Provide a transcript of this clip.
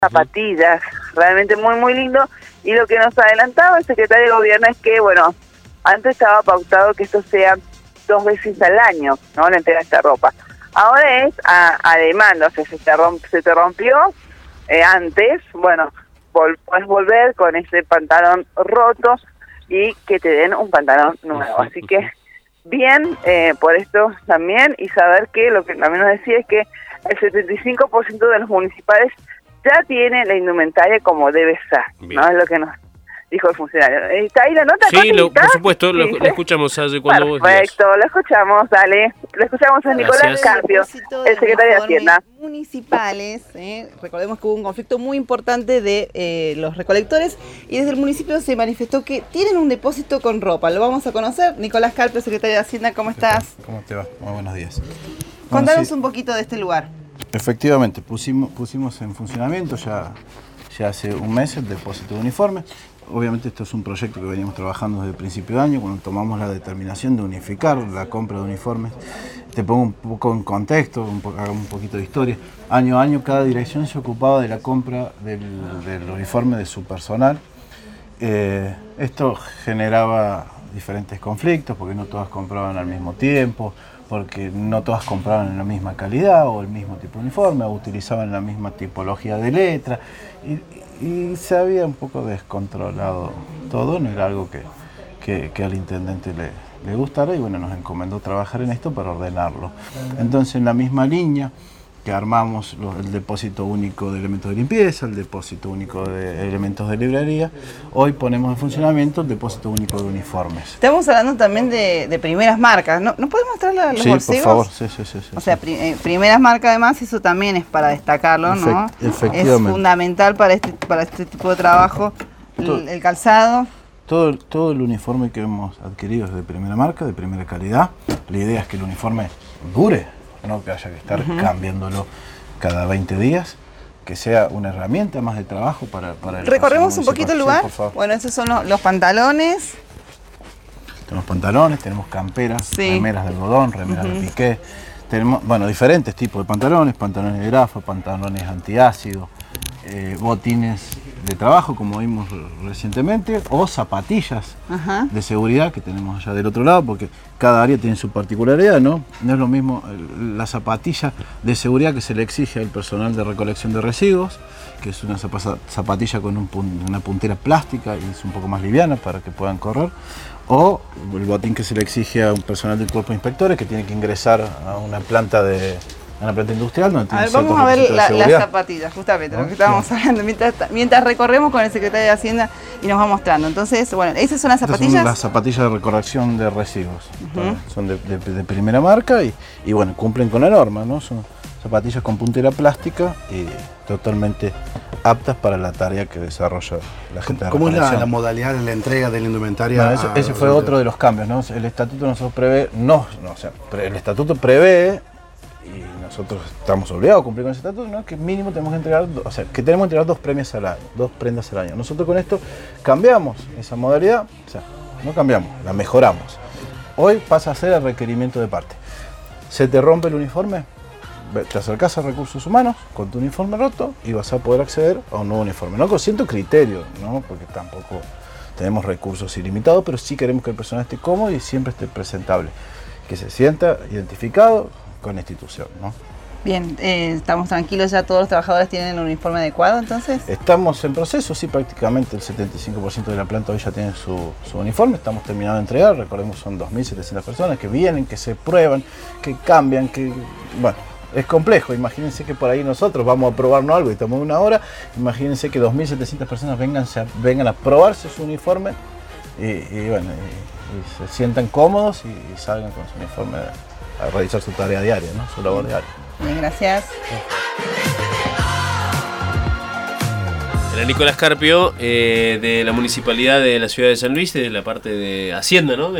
zapatillas, realmente muy muy lindo. Y lo que nos adelantaba el secretario de Gobierno es que, bueno, antes estaba pautado que esto sea 2 veces al año, ¿no? La entrega de esta ropa. Ahora es a demanda, o sea, se te rompió antes, bueno, puedes volver con ese pantalón roto y que te den un pantalón nuevo. Así que bien por esto también, y saber que lo que también nos decía es que el 75% de los municipales ya tiene la indumentaria como debe ser, bien. ¿No? Es lo que nos dijo el funcionario. ¿Está ahí la nota? Sí, por supuesto, lo escuchamos cuando vos digas. Perfecto, lo escuchamos, dale. Lo escuchamos a Nicolás Carpio, el secretario de Hacienda. Municipales, recordemos que hubo un conflicto muy importante de los recolectores y desde el municipio se manifestó que tienen un depósito con ropa. Lo vamos a conocer. Nicolás Carpio, secretario de Hacienda, ¿cómo estás? ¿Cómo te va? Muy buenos días. Contanos un poquito de este lugar. Efectivamente, pusimos en funcionamiento ya hace un mes el depósito de uniformes. Obviamente esto es un proyecto que veníamos trabajando desde el principio de año, cuando tomamos la determinación de unificar la compra de uniformes. Te pongo un poco en contexto, hago un poquito de historia. Año a año cada dirección se ocupaba de la compra del uniforme de su personal. Esto generaba diferentes conflictos, porque no todas compraban al mismo tiempo, porque no todas compraban en la misma calidad o el mismo tipo de uniforme, o utilizaban la misma tipología de letra, y se había un poco descontrolado todo. No era algo que al intendente le gustara, y bueno, nos encomendó trabajar en esto para ordenarlo. Entonces, en la misma línea que armamos el depósito único de elementos de limpieza, el depósito único de elementos de librería, hoy ponemos en funcionamiento el depósito único de uniformes. Estamos hablando también de primeras marcas. ¿No puedes mostrar los bolsegos? Sí, por favor. Sí. O sea, primeras marcas, además, eso también es para destacarlo, ¿no? Efectivamente. Es fundamental para este tipo de trabajo, el calzado. Todo el uniforme que hemos adquirido es de primera marca, de primera calidad. La idea es que el uniforme dure, no que haya que estar cambiándolo cada 20 días, que sea una herramienta más de trabajo para el... ¿Recorremos un poquito el lugar? Sí, bueno, esos son los pantalones. Tenemos pantalones, tenemos camperas, remeras de algodón, remeras de piqué. Tenemos, bueno, diferentes tipos de pantalones de grafa, pantalones antiácido, botines de trabajo, como vimos recientemente, o zapatillas de seguridad que tenemos allá del otro lado, porque cada área tiene su particularidad, ¿no? No es lo mismo la zapatilla de seguridad que se le exige al personal de recolección de residuos, que es una zapatilla con una puntera plástica y es un poco más liviana para que puedan correr, o el botín que se le exige a un personal del cuerpo de inspectores que tiene que ingresar a una planta industrial. Donde tiene vamos a ver las zapatillas, justamente, lo que estábamos hablando, mientras recorremos con el secretario de Hacienda y nos va mostrando. Entonces, bueno, esas son las zapatillas. Son las zapatillas de recolección de residuos. Son de primera marca y bueno, cumplen con la norma, ¿no? Son zapatillas con puntera plástica y totalmente aptas para la tarea que desarrolla la gente de ¿Cómo es la modalidad de la entrega de la indumentaria? Bueno, ese fue otro de los cambios, ¿no? El estatuto nosotros prevé, el estatuto prevé, y nosotros estamos obligados a cumplir con ese estatuto, ¿no? Que mínimo tenemos que entregar, que tenemos que entregar 2 prendas al año. Nosotros con esto cambiamos esa modalidad, no cambiamos, la mejoramos. Hoy pasa a ser el requerimiento de parte. Se te rompe el uniforme, te acercás a Recursos Humanos con tu uniforme roto y vas a poder acceder a un nuevo uniforme. No con cierto criterio, ¿no? Porque tampoco tenemos recursos ilimitados, pero sí queremos que el personal esté cómodo y siempre esté presentable, que se sienta identificado con la institución, ¿no? Bien, estamos tranquilos, ya todos los trabajadores tienen el uniforme adecuado, entonces. Estamos en proceso, sí, prácticamente el 75% de la planta hoy ya tiene su uniforme, estamos terminando de entregar, recordemos son 2.700 personas que vienen, que se prueban, que cambian, bueno, es complejo. Imagínense que por ahí nosotros vamos a probarnos algo y estamos 1 hora, imagínense que 2.700 personas vengan a probarse su uniforme y bueno, y se sientan cómodos y salgan con su uniforme a realizar su tarea diaria, ¿no? Su labor diaria. Bien, gracias. Era Nicolás Carpio, de la Municipalidad de la Ciudad de San Luis, de la parte de Hacienda, ¿no?